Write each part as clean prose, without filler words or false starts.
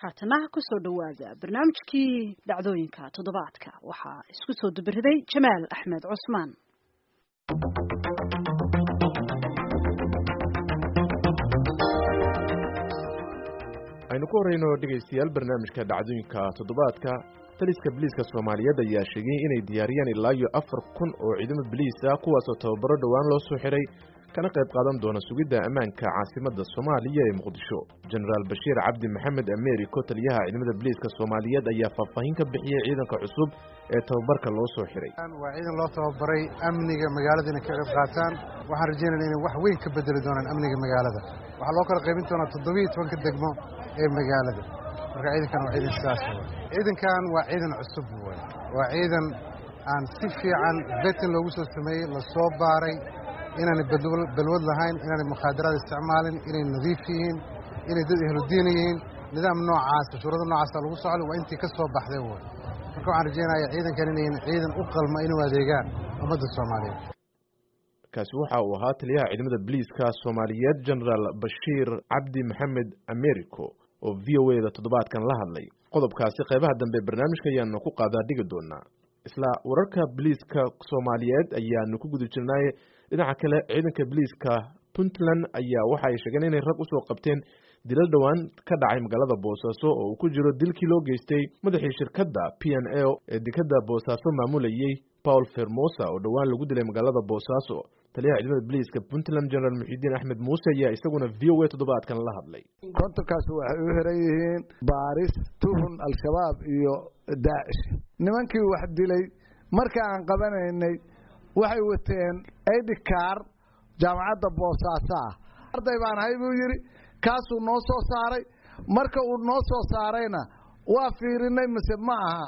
haatana kusoo dhawaada barnaamijkii dhacdooyinka toddobaadka waxaa isku soo dubiriday Jamaal Axmed Cusmaan. aynu ku horeyno dhegeystayaal barnaamijka dhacdooyinka toddobaadka taliska biliiska Soomaaliyeed ayaa sheegay inay diyaariyaan ilaa iyo 4,000 oo ciidamo biliis ah kuwaas oo tababaro dhawaan loo soo xiray kana qayb qaadan doona sugidda ammaanka caasimadda Soomaaliya ee Muqdisho. General Bashiir Cabdi Maxamed Ameeriko taliyaha ciidamada biliiska Soomaaliyeed ayaa faahfaahin ka bixiyay ciidanka cusub ee tababarka loo soo xiray. Waa ciidan loo tababaray amniga magaalada inay ka qayb qaataan. Waxaan rajaynaynaa inay wax weyn ka bedeli doonaan amniga magaalada. Waxaa loo kala qaybin doonaa 17 degmo ee magaalada. Marka ciidankan waa ciidan sidaas ah. Ciidankan waa ciidan cusub weey. Waa ciidan aan si fiican vetin loogu soo sameeyay, la soo baaray inaan balwad lahayn, inaan mukhadaraad isticmaalin, inay nadiif yihiin, inay dad ehlu diin yihiin, nidaam noocaas shuruudo noocaas lagu socdo waa intii ka soo baxday weey. Marka waxaan rajaynayaa ciidankan inay ciidan u qalma inuu adeegaan ummadda Soomaaliyeed. kaasi waxa uu ahaa taliyaha ciidamada biliiska Soomaaliyeed General Bashiir Cabdi Maxamed Ameeriko oo VOA-da toddobaadkan la hadlay. qodobkaasi qaybaha dambe barnaamijka ayaanu ku qaadaa dhigi doonaa. isla wararka biliiska Soomaaliyeed ayaanu ku guda jirnay. dhinaca kale ciidanka biliiska Puntland ayaa waxa ay sheegeen inay rag u soo qabteen dilal dhawaan ka dhacay magaalada Boosaaso oo uu ku jiro dilkii loo geystay madaxii shirkadda P&A ee dekedda Boosaaso maamulayay Paul Fermosa oo dhawaan lagu dilay magaalada Boosaaso. taliyaha ciidamada biliiska Puntland General Muxidiin Axmed Muuse ayaa isaguna VOA toddobaadkan la hadlay. kontarkaas waxay u xiran yihiin baaris tuhun al-shabaab iyo Daesh. nimankii wax dilay marka aan qabanaynay waxay wateen ID card jaamacadda Boosaaso ah. arday baan ahay buu yiri kaasuu noo soo saaray. marka uu noo soo saarayna waa fiirinay mise ma aha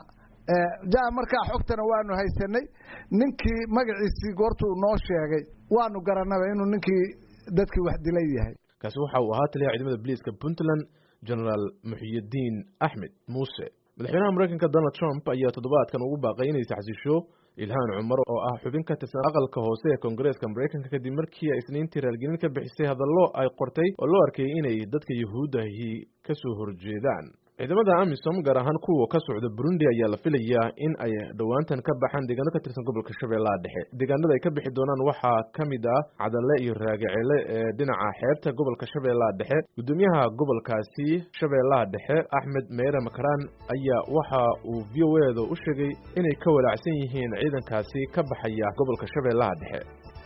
markaa xogtana waanu haysanay. ninkii magaciisii goortuu noo sheegay waanu garanaba inuu ninkii dadkii wax dilay yahay. kaasi waxa uu ahaa taliyaha ciidamada biliiska Puntland General Muxidiin Axmed Muuse. madaxweynaha Mareykanka Donald Trump ayaa toddobaadkan ugu baaqay inay saxsisho Ilhaan Cumar oo ah xubin ka tirsan aqalka hoose ee Koongareeska Mareykanka kadib markii ay Isniintii raalgelin ka bixisay hadallo ay qortay oo loo arkay inay dadka Yahuudahi ka soo horjeedaan. ciidamada AMISOM gaar ahaan kuwa ka socda Burundi ayaa la filayaa in ay dhawaantan ka baxaan deegaano ka tirsan gobolka Shabeellaha Dhexe. deegaanada ay ka bixi doonaan waxaa kamid ah Cadalle iyo Raagaceele ee dhinaca xeebta gobolka Shabeellaha Dhexe. gudoomiyaha gobolkaasi Shabeellaha Dhexe Axmed Meere Makaraan ayaa waxa uu VOA-da u sheegay inay ka walaacsan yihiin ciidankaasi ka baxaya gobolka Shabeellaha Dhexe.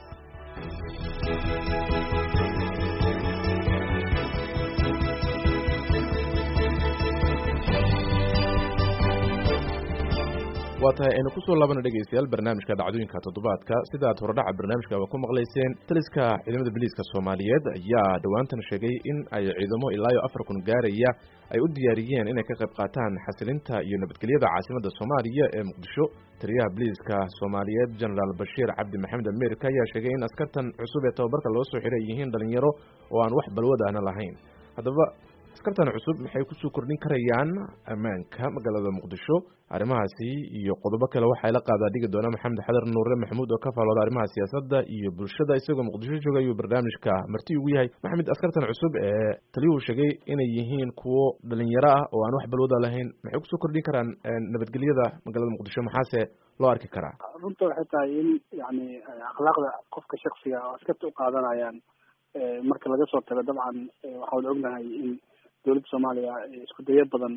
waatahay aynu ku soo laabana dhegeystayaal barnaamijka dhacdooyinka toddobaadka sidaad horedhaca barnaamijka ku maqlayseen taliska ciidamada biliiska Soomaaliyeed ayaa dhawaantan sheegay in ay ciidamo ilaa iyo 4,000 gaaraya ay u diyaariyeen inay ka qayb qaataan xasilinta iyo nabadgelyada caasimadda Soomaaliya ee Muqdisho. taliyaha biliiska Soomaaliyeed General Bashiir Cabdi Maxamed Ameeriko ayaa sheegay in askartan cusub ee tababarka loo soo xiray yihiin dhalinyaro oo aan wax balwad ahna lahayn. haddaba askartan cusub maxay ku soo kordhin karayaan ammaanka magaalada Muqdisho? arrimahaasi iyo qodobo kale waxay la qaadaa dhigi doona Maxamed Xadar Nuure Maxamuud oo ka faallooda arrimaha siyaasadda iyo bulshada isagoo Muqdisho jooga ayuu barnaamijka marti ugu yahay. Maxamed, askartan cusub ee taliyuhu sheegay inay yihiin kuwo dhalinyaro ah oo aan wax balwada lahayn maxay ku soo kordhin karaan nabadgelyada magaalada Muqdisho? maxaase loo arki karaa? runta waxay tahay in yani akhlaaqda qofka shakhsiga oo askarta u qaadanayaan marka laga soo tago dabcan waxaan ognahay in dowladda Soomaaliya isku dayo badan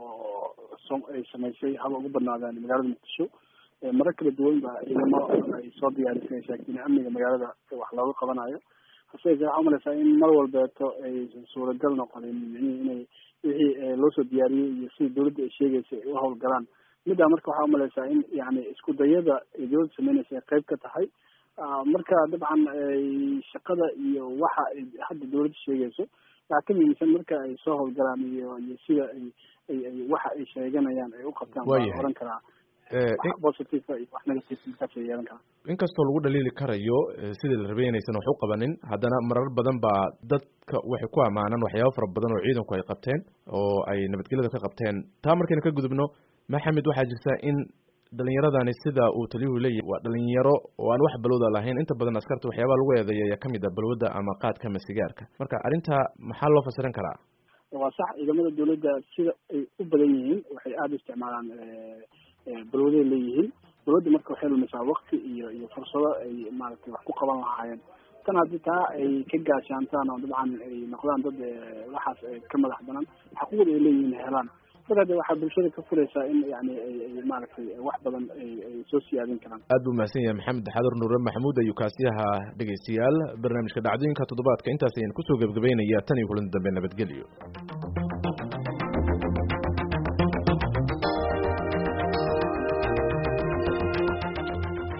oo ay samaysay haba ugu badnaadaan magaalada Muqdisho. marar kala duwan ba ciidamo ay soo diyaarisay shaqooyin amniga magaalada wax looga qabanayo. hase yeeshee waxaa umalaysaa in mar walbeeto ay suuragal noqonin inay wixii loo soo diyaariyey iyo sidii dowladda ay sheegaysay ay u howlgalaan. middaa marka waxaa umalaysaa in yani isku dayada ay dowladda sameynaysa ay qayb ka tahay. marka dabcan shaqada iyo waxa ay hadda dowladda sheegayso waxaa ka muhiimsan marka ay soo howlgalaan iyo sida ay waxa ay sheeganayaan ay u qabtaan. waa oran karaa positive iyo wax negative markaas ay yeelan karaa. inkastoo lagu dhaliili karayo sidii la rabay inaysan wax u qabanin, haddana marar badan baa dadka waxay ku ammaanaan waxyaabo fara badan oo ciidanku ay qabteen oo ay nabadgelyada ka qabteen. taa markaynu ka gudubno, Maxamed, waxaa jirta in dhalinyaradani sida uu taliyuhu leeyahay waa dhalinyaro oo aan wax balwada lahayn. inta badan askarta waxyaabaha lagu eedeeya ayaa kamid ah balwada ama qaadka ama sigaarka. marka arrinta maxaa loo fasiran karaa? waa sax ciidamada dawladda sida ay u badan yihiin waxay aada u isticmaalaan balwaday leeyihiin dawladda marka waxay lumisaa waqti iyo fursado ay maaragtay wax ku qaban lahaayeen tan haddii taa ay ka gaashaantaan oo dabcan ay noqdaan dad waxaas ka madax banaan xaquuqda ay leeyihiin helaan marka de waxaa bulshada ka furaysaa in yani ay maaragtay wax badan ay soo siyaadin karaan. aad buu mahadsan yahay maxamed xadur nuure maxamuud ayuu kaasi ahaa dhegeystayaal barnaamijka dhacdooyinka toddobaadka intaas ayaan kusoo gebagabaynayaa tan iyo kulan dambe nabadgelyo.